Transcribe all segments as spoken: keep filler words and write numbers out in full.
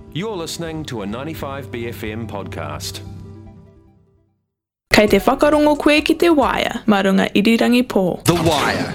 You're listening to a ninety-five B F M podcast. Kei te whakarongo koe ki te Wire, marunga irirangi pō. The Wire.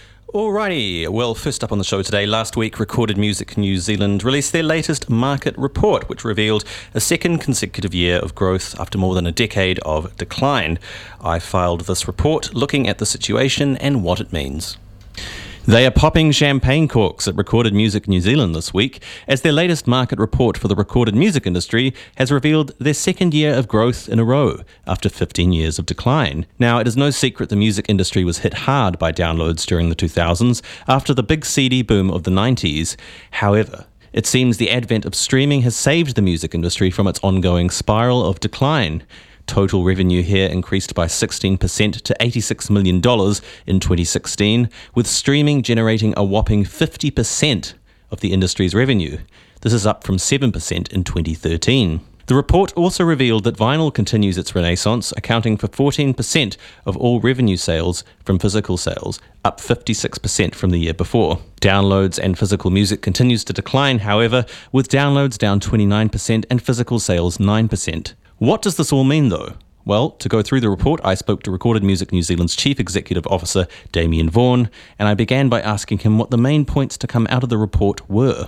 Alrighty, well, first up on the show today, last week Recorded Music New Zealand released their latest market report, which revealed a second consecutive year of growth after more than a decade of decline. I filed this report looking at the situation and what it means. They are popping champagne corks at Recorded Music New Zealand this week, as their latest market report for the recorded music industry has revealed their second year of growth in a row, after fifteen years of decline. Now, it is no secret the music industry was hit hard by downloads during the two thousands, after the big C D boom of the nineties. However, it seems the advent of streaming has saved the music industry from its ongoing spiral of decline. Total revenue here increased by sixteen percent to eighty-six million dollars in twenty sixteen, with streaming generating a whopping fifty percent of the industry's revenue. This is up from seven percent in twenty thirteen. The report also revealed that vinyl continues its renaissance, accounting for fourteen percent of all revenue sales from physical sales, up fifty-six percent from the year before. Downloads and physical music continues to decline, however, with downloads down twenty-nine percent and physical sales nine percent. What does this all mean, though? Well, to go through the report, I spoke to Recorded Music New Zealand's Chief Executive Officer, Damien Vaughan, and I began by asking him what the main points to come out of the report were.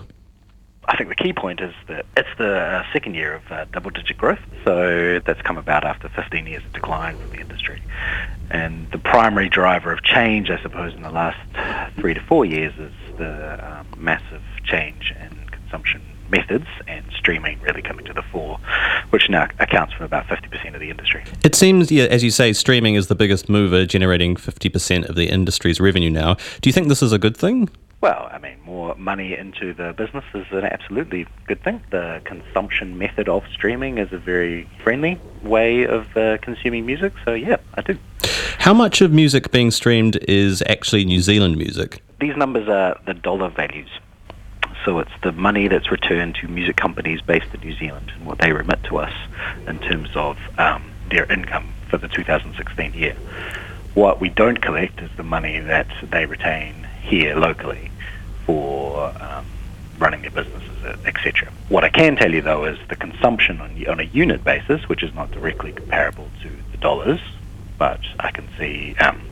I think the key point is that it's the uh, second year of uh, double-digit growth, so that's come about after fifteen years of decline from the industry. And the primary driver of change, I suppose, in the last three to four years is the um, massive change in consumption methods and streaming really coming to the fore, which now accounts for about fifty percent of the industry. It seems, yeah, as you say, streaming is the biggest mover, generating fifty percent of the industry's revenue now. Do you think this is a good thing? Well, I mean, more money into the business is an absolutely good thing. The consumption method of streaming is a very friendly way of uh, consuming music, so yeah, I do. How much of music being streamed is actually New Zealand music? These numbers are the dollar values. So it's the money that's returned to music companies based in New Zealand and what they remit to us in terms of um, their income for the two thousand sixteen year. What we don't collect is the money that they retain here locally for um, running their businesses, et cetera. What I can tell you, though, is the consumption on, on a unit basis, which is not directly comparable to the dollars, but I can see um,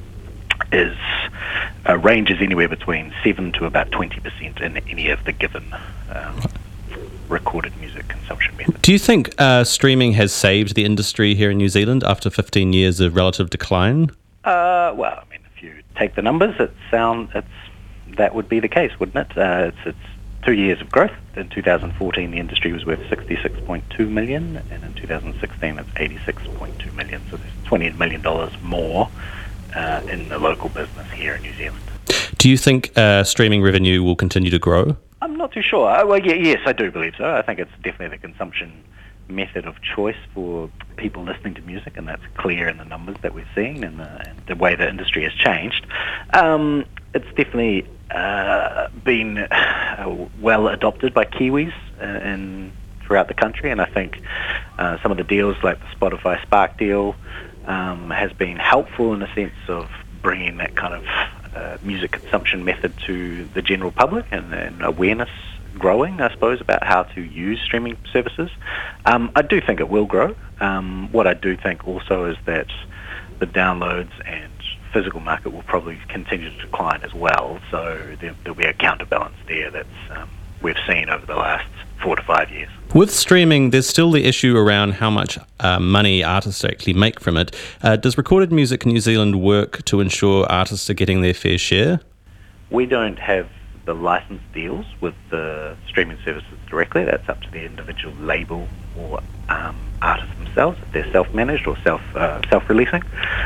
is uh, ranges anywhere between seven to about twenty percent in any of the given um, recorded music consumption methods. Do you think uh, streaming has saved the industry here in New Zealand after fifteen years of relative decline? Uh, well, I mean, if you take the numbers, it sound it's that would be the case, wouldn't it? Uh, it's it's two years of growth. In two thousand fourteen, the industry was worth sixty-six point two million dollars, and in two thousand sixteen, it's eighty-six point two million dollars. So there's twenty million dollars more Uh, in the local business here in New Zealand. Do you think uh, streaming revenue will continue to grow? I'm not too sure. Uh, well, yeah, yes, I do believe so. I think it's definitely the consumption method of choice for people listening to music, and that's clear in the numbers that we're seeing and the, and the way the industry has changed. Um, it's definitely uh, been uh, well adopted by Kiwis uh, in throughout the country, and I think uh, some of the deals like the Spotify Spark deal Um, has been helpful in the sense of bringing that kind of uh, music consumption method to the general public and, and awareness growing, I suppose, about how to use streaming services. Um, I do think it will grow. Um, what I do think also is that the downloads and physical market will probably continue to decline as well, so there, there'll be a counterbalance there that's um, we've seen over the last four to five years. With streaming, there's still the issue around how much uh, money artists actually make from it. Uh, does Recorded Music New Zealand work to ensure artists are getting their fair share? We don't have the license deals with the streaming services directly. That's up to the individual label or um, artists themselves, if they're self-managed or self, uh, self-releasing,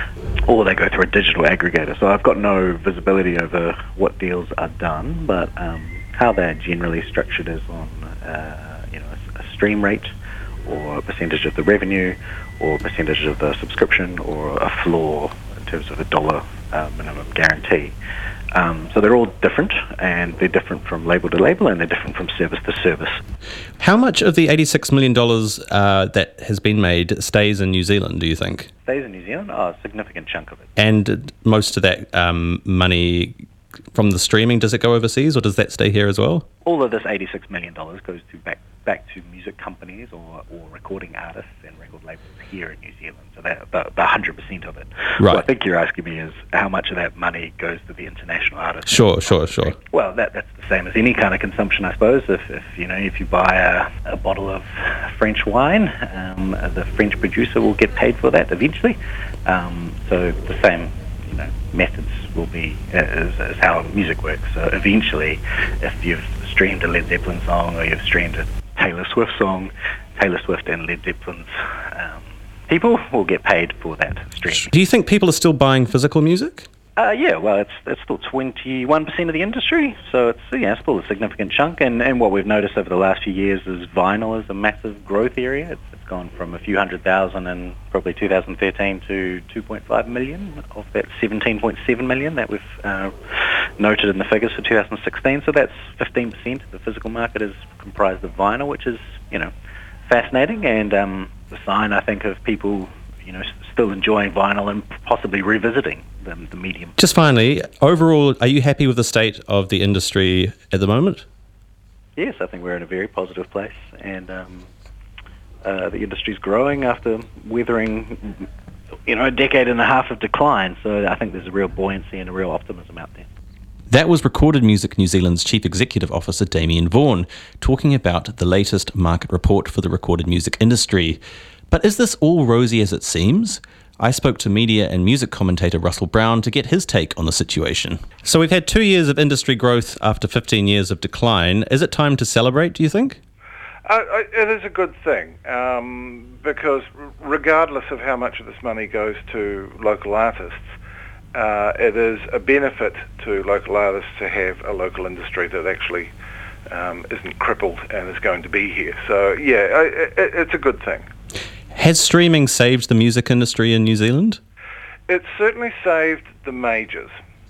or they go through a digital aggregator. So I've got no visibility over what deals are done, but um, how they're generally structured is on uh, you know, a, a stream rate or a percentage of the revenue or a percentage of the subscription or a floor in terms of a dollar uh, minimum guarantee. Um, so they're all different, and they're different from label to label, and they're different from service to service. How much of the eighty-six million dollars uh, that has been made stays in New Zealand, do you think? Stays in New Zealand? Oh, a significant chunk of it. And most of that um, money from the streaming, does it go overseas or does that stay here as well? All of this eighty-six million dollars goes to back back to music companies or, or recording artists and record labels here in New Zealand. So that the, the one hundred percent of it. Right. What I think you're asking me is how much of that money goes to the international artists. Sure, sure, sure. Well, that that's the same as any kind of consumption, I suppose. If, if you know, if you buy a, a bottle of French wine, um, the French producer will get paid for that eventually. Um, so the same, you know, methods will be is, is how music works. So eventually, if you've streamed a Led Zeppelin song or you've streamed a Taylor Swift song, Taylor Swift and Led Zeppelin's um, people will get paid for that stream. Do you think people are still buying physical music? Uh, yeah, well, it's it's still twenty-one percent of the industry, so it's yeah, it's still a significant chunk. And, and what we've noticed over the last few years is vinyl is a massive growth area. It's, it's gone from a few hundred thousand in probably two thousand thirteen to two point five million of that seventeen point seven million that we've uh, noted in the figures for two thousand sixteen. So that's fifteen percent of the physical market is comprised of vinyl, which is, you know, fascinating and um, a sign, I think, of people, you know, still enjoying vinyl and possibly revisiting the, the medium. Just finally, overall, are you happy with the state of the industry at the moment? Yes, I think we're in a very positive place, and um, uh, the industry's growing after weathering, you know, a decade and a half of decline. So I think there's a real buoyancy and a real optimism out there. That was Recorded Music New Zealand's Chief Executive Officer Damien Vaughan talking about the latest market report for the recorded music industry. But is this all rosy as it seems? I spoke to media and music commentator Russell Brown to get his take on the situation. So we've had two years of industry growth after fifteen years of decline. Is it time to celebrate, do you think? Uh, it is a good thing, um, because regardless of how much of this money goes to local artists, uh, it is a benefit to local artists to have a local industry that actually um, isn't crippled and is going to be here. So, yeah, it, it, it's a good thing. Has streaming saved the music industry in New Zealand? It's certainly saved the majors.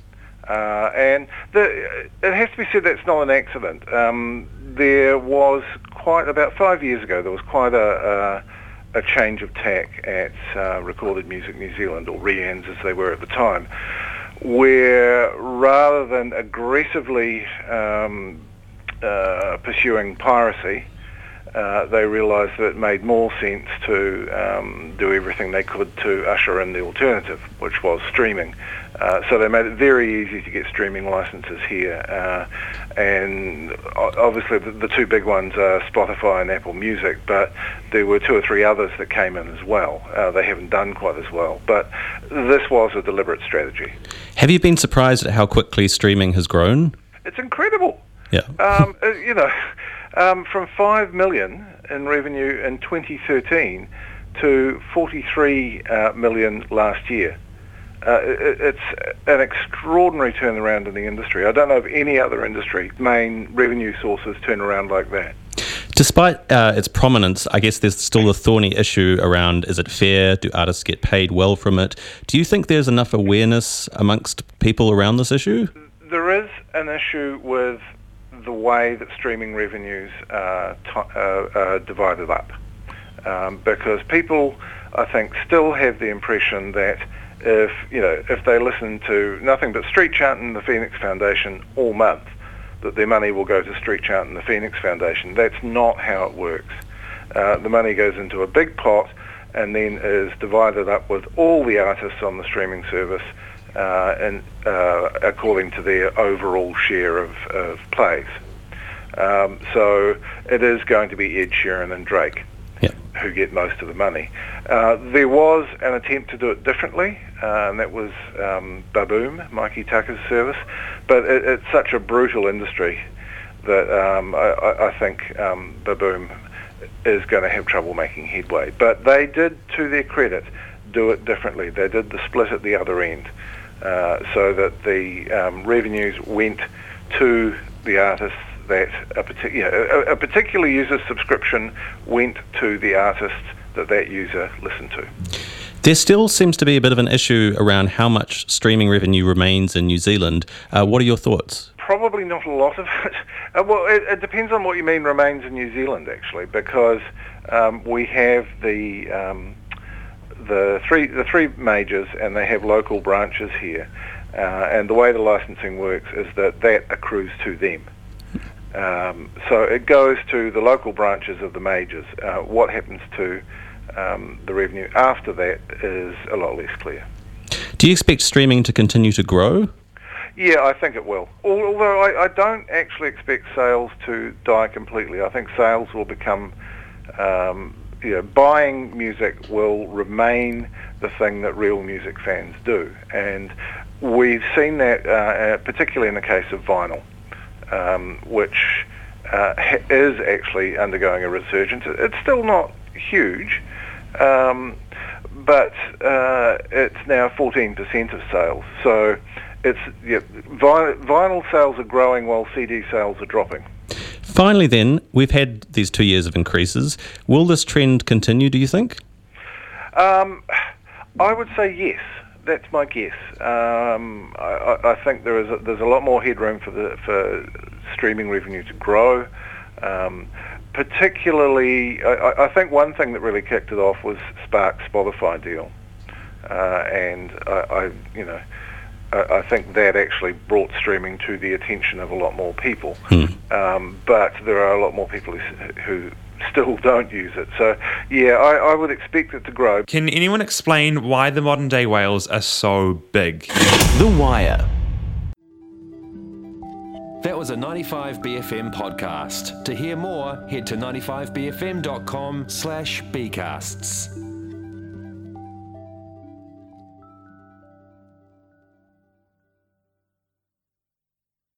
Uh, and the, it has to be said that's not an accident. Um, there was quite, about five years ago, there was quite a, a, a change of tack at uh, Recorded Music New Zealand, or R E A N Z as they were at the time, where rather than aggressively um, uh, pursuing piracy, Uh, they realised that it made more sense to um, do everything they could to usher in the alternative, which was streaming. Uh, so they made it very easy to get streaming licenses here. Uh, and obviously the, the two big ones are Spotify and Apple Music, but there were two or three others that came in as well. Uh, they haven't done quite as well. But this was a deliberate strategy. Have you been surprised at how quickly streaming has grown? It's incredible. Yeah. um, uh, you know... Um, from five million in revenue in twenty thirteen to forty-three uh, million last year. Uh, it, it's an extraordinary turnaround in the industry. I don't know of any other industry main revenue sources turn around like that. Despite uh, its prominence, I guess there's still a thorny issue around, is it fair? Do artists get paid well from it? Do you think there's enough awareness amongst people around this issue? There is an issue with the way that streaming revenues are t- uh, uh, divided up, um, because people, I think, still have the impression that if you know if they listen to nothing but Street Chant and the Phoenix Foundation all month, that their money will go to Street Chant and the Phoenix Foundation. That's not how it works. Uh, the money goes into a big pot and then is divided up with all the artists on the streaming service, Uh, and uh, according to their overall share of, of plays. Um, so it is going to be Ed Sheeran and Drake yeah. who get most of the money. Uh, there was an attempt to do it differently, uh, and that was um, Baboom, Mikey Tucker's service, but it, it's such a brutal industry that um, I, I think um, Baboom is going to have trouble making headway. But they did, to their credit, do it differently. They did the split at the other end. Uh, so that the um, revenues went to the artists that a, partic- you know, a, a particular user's subscription went to the artists that that user listened to. There still seems to be a bit of an issue around how much streaming revenue remains in New Zealand. Uh, what are your thoughts? Probably not a lot of it. Uh, well, it, it depends on what you mean remains in New Zealand, actually, because um, we have the... Um, The three the three majors, and they have local branches here. Uh, and the way the licensing works is that that accrues to them. Um, so it goes to the local branches of the majors. Uh, what happens to um, the revenue after that is a lot less clear. Do you expect streaming to continue to grow? Yeah, I think it will. Although I, I don't actually expect sales to die completely. I think sales will become, um, you know, buying music will remain the thing that real music fans do. And we've seen that uh, particularly in the case of vinyl, um, which uh, ha- is actually undergoing a resurgence. It's still not huge, um, but uh, it's now fourteen percent of sales. So it's yeah, vi- vinyl sales are growing while C D sales are dropping. Finally then, we've had these two years of increases. Will this trend continue, do you think? Um, I would say yes. That's my guess. Um, I, I think there is a, there's a lot more headroom for the for streaming revenue to grow. Um, particularly, I, I think one thing that really kicked it off was Spark's Spotify deal, uh, and I, I, you know, I, I think that actually brought streaming to the attention of a lot more people. Hmm. Um, but there are a lot more people who, who still don't use it. So, yeah, I, I would expect it to grow. Can anyone explain why the modern day whales are so big? The Wire. That was a ninety-five B F M podcast. To hear more, head to ninety-five b f m dot com slash bcasts.